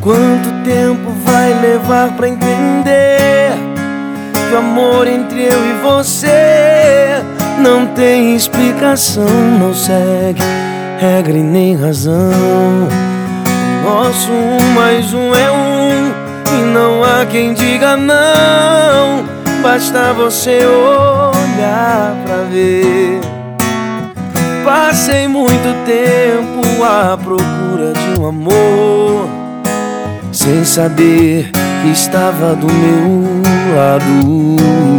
Quanto tempo vai levar pra entender que o amor entre eu e você não tem explicação, não segue regra e nem razão. Nosso 1 mais 1 é 1 e não há quem diga não. Basta você olhar pra ver. Passei muito tempo à procura de um amor, sem saber que estava do meu lado.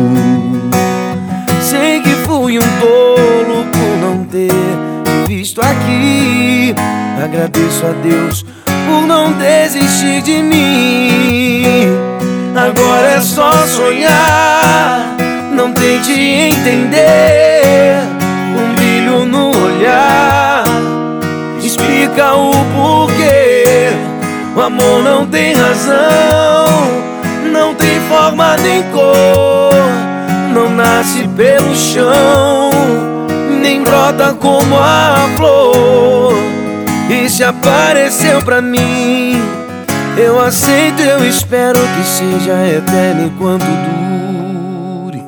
Sei que fui um tolo por não ter visto aqui. Agradeço a Deus por não desistir de mim. Agora é só sonhar, não tente entender. Um brilho no olhar explica o porquê. O amor não tem razão, não tem forma nem cor. Não nasce pelo chão, nem brota como a flor. E se apareceu pra mim, eu aceito, eu espero que seja eterno enquanto dure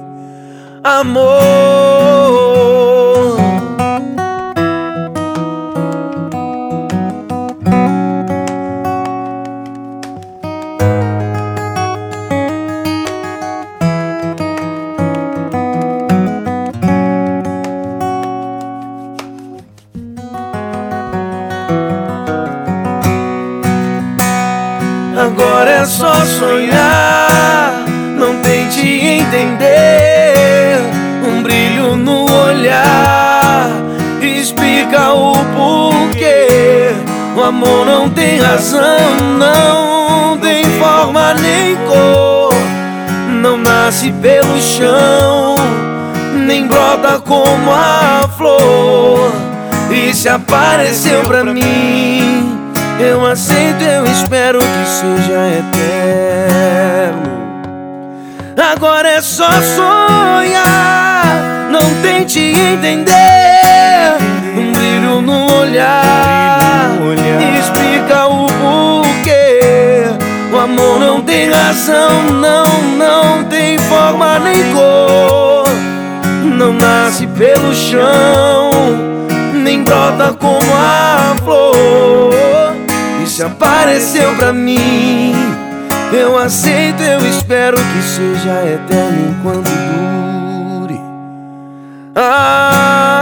amor. Agora é só sonhar, não tente entender. Um brilho no olhar explica o porquê. O amor não tem razão, não tem forma nem cor. Não nasce pelo chão, nem brota como a flor. E se apareceu pra mim, eu aceito, eu espero que seja eterno. Agora é só sonhar, não tente entender. Um brilho no olhar explica o porquê. O amor não tem razão, não tem forma nem cor. Não nasce pelo chão, nem brota como a flor. E se apareceu pra mim, eu aceito, eu espero que seja eterno enquanto dure.